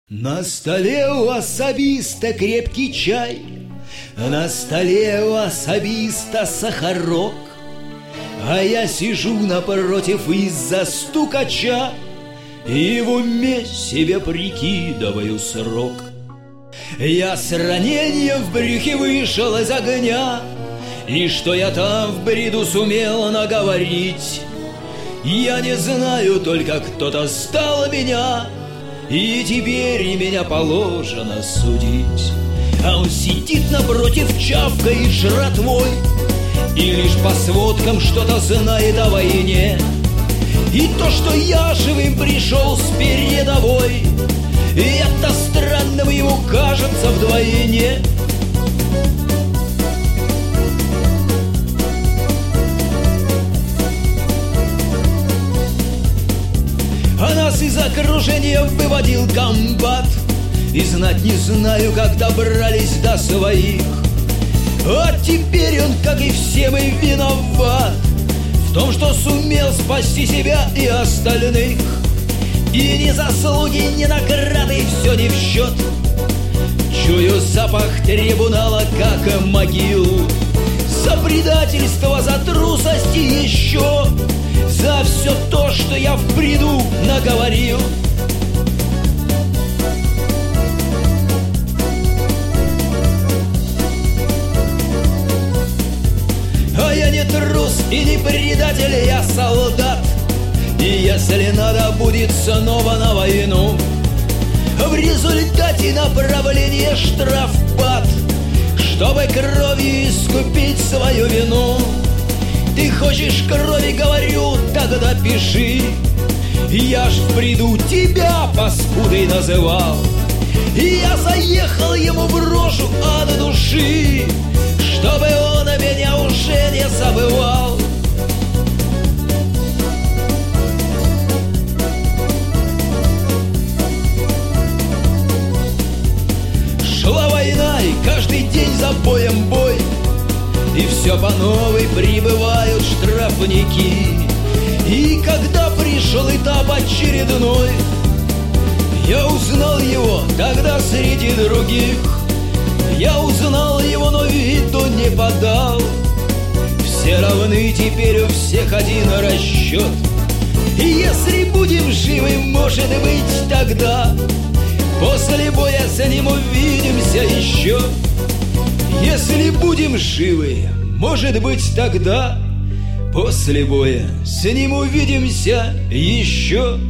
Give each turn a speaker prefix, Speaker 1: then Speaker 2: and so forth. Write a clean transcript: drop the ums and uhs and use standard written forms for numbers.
Speaker 1: На столе у особиста крепкий чай, на столе у особиста сахарок, а я сижу напротив из-за стукача и в уме себе прикидываю срок. Я с ранением в брюхе вышел из огня, и что я там в бреду сумел наговорить, я не знаю, только кто-то стал меня, и теперь меня положено судить. А он сидит напротив, чавкает жратвой, и лишь по сводкам что-то знает о войне. И то, что я живым пришел с передовой, и это странным ему кажется вдвойне. А нас из окружения выводил комбат, и знать не знаю, как добрались до своих. А теперь он, как и все мы, виноват в том, что сумел спасти себя и остальных. И ни заслуги, ни награды, все не в счет. Чую запах трибунала, как могилу, за предательство, за трусость и еще за все то, что я в бреду наговорил. А я не трус и не предатель, я солдат. И если надо будет снова на войну, в результате направления штрафбат, чтобы кровью искупить свою вину. Ты хочешь крови, говорю, тогда пиши. Я ж в бреду тебя паскудой называл, и я заехал ему в рожу от души, чтобы он меня уже не забывал. Шла война, и каждый день за боем бой, и все по новой прибывают штрафники. И когда пришел этап очередной, я узнал его тогда среди других. Я узнал его, но виду не подал. Все равны теперь, у всех один расчет. И если будем живы, может быть, тогда после боя с ним увидимся еще. Если будем живы, может быть, тогда после боя с ним увидимся еще.